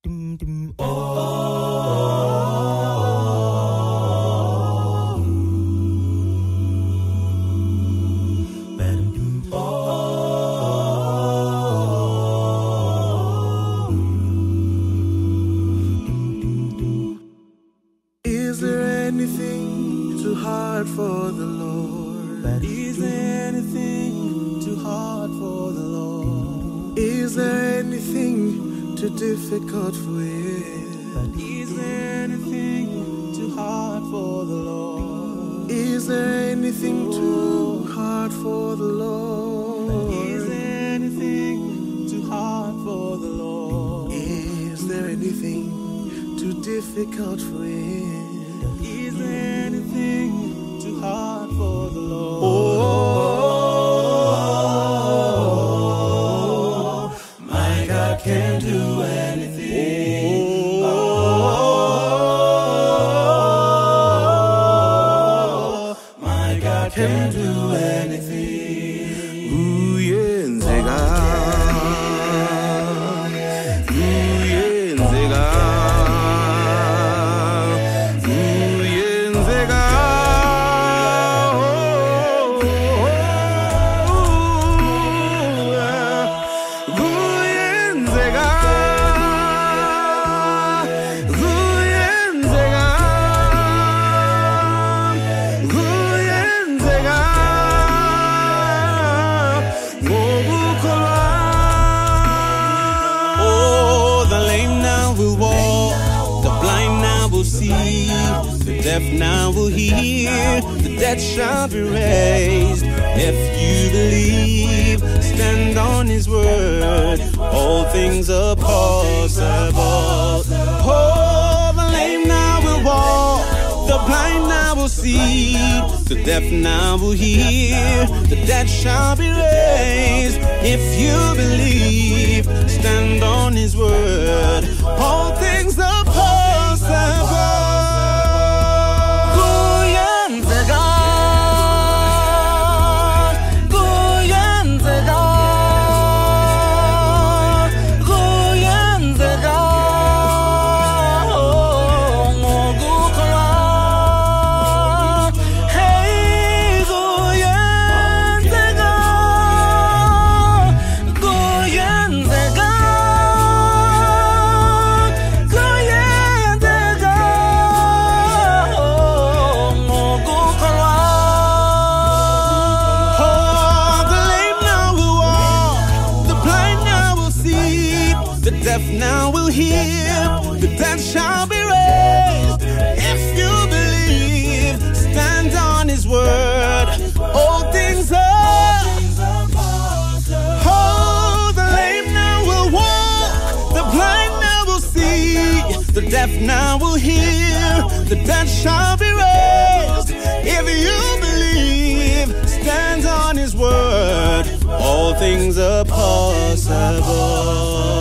Is there anything too hard for the Lord? Is there anything too hard for the Lord? Is there anything too difficult for Him? Is there anything too hard for the Lord? Is there anything too hard for the Lord? Is there anything too hard for the Lord? Is there anything too difficult for Him? Is there anything too hard for the Lord? Oh, my God can do anything. Oh, my God can do anything. 우연세가 the deaf now will hear, the dead shall be raised. If you believe, stand on His word, all things are possible. Oh, the lame now will walk, the blind now will see, the deaf now will hear, the dead shall be raised. If you believe, stand on His word, all things are possible. The deaf now will hear, the dead shall be raised. If you believe, stand on His word, all things are. Oh, the lame now will walk, the blind now will see, the deaf now will hear, the dead shall be raised. If you believe, stand on His word, all things are possible.